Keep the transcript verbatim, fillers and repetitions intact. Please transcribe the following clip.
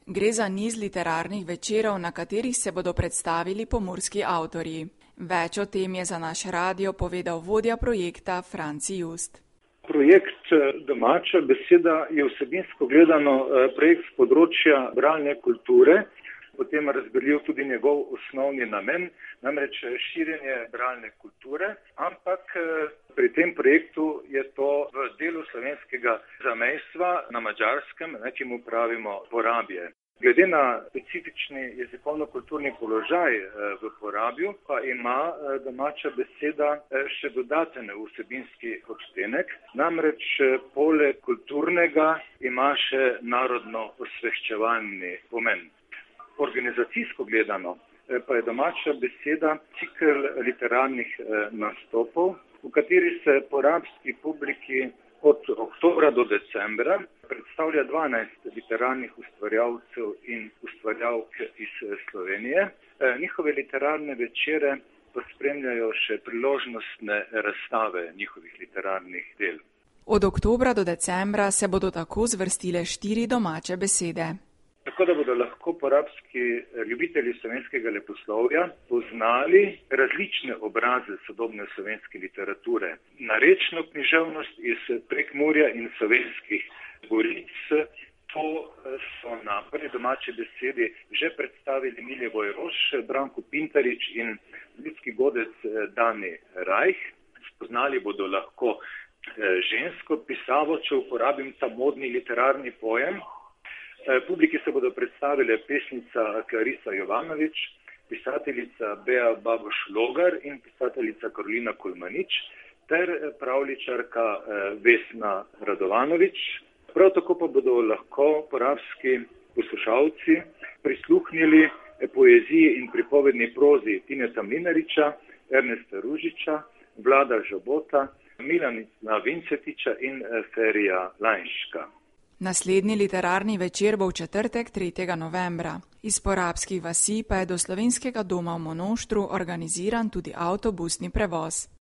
Gre za niz literarnih večerov, na katerih se bodo predstavili pomurski avtorji. Več o tem je za naš radio povedal vodja projekta Franci Just. Projekt Domača beseda je vsebinsko gledano projekt z področja bralne kulture, potem razberljiv tudi njegov osnovni namen, namreč širjenje bralne kulture, ampak pri tem projektu je to v delu slovenskega zamejstva na Madžarskem, ki mu pravimo Porabje. Glede na specifični jezikovno-kulturni položaj v Porabju pa ima Domača beseda še dodaten vsebinski odtenek, namreč poleg kulturnega ima še narodno osveščevalni pomen. Organizacijsko gledano pa je Domača beseda cikel literarnih nastopov, v kateri se porabski publiki od oktobra do decembra predstavlja dvanajst literarnih ustvarjalcev in ustvarjalk iz Slovenije. Njihove literarne večere pa spremljajo še priložnostne razstave njihovih literarnih del. Od oktobra do decembra se bodo tako zvrstile štiri domače besede. Tako da bodo lahko porabski ljubitelji slovenskega leposlovja poznali različne obraze sodobne slovenske literature. Narečno književnost iz Prekmurja in Slovenskih goric, to so na prvi domači besedi že predstavili Milevoj Roš, Branko Pintarič in ljudski godec Dani Rajh. Spoznali bodo lahko žensko pisavo, če uporabim ta modni literarni pojem. Publiki se bodo predstavile pesnica Clarisa Jovanovič, pisateljica Bea Baboš-Logar in pisateljica Karolina Kulmanič ter pravljičarka Vesna Radovanovič. Prav tako pa bodo lahko porabski poslušalci prisluhnili poeziji in pripovedni prozi Tineta Mlinariča, Ernesta Ružiča, Vlada Žabota, Milana Vincetiča in Ferija Lajnška. Naslednji literarni večer bo v četrtek, tretjega novembra. Iz porabskih vasi pa je do Slovenskega doma v Monoštru organiziran tudi avtobusni prevoz.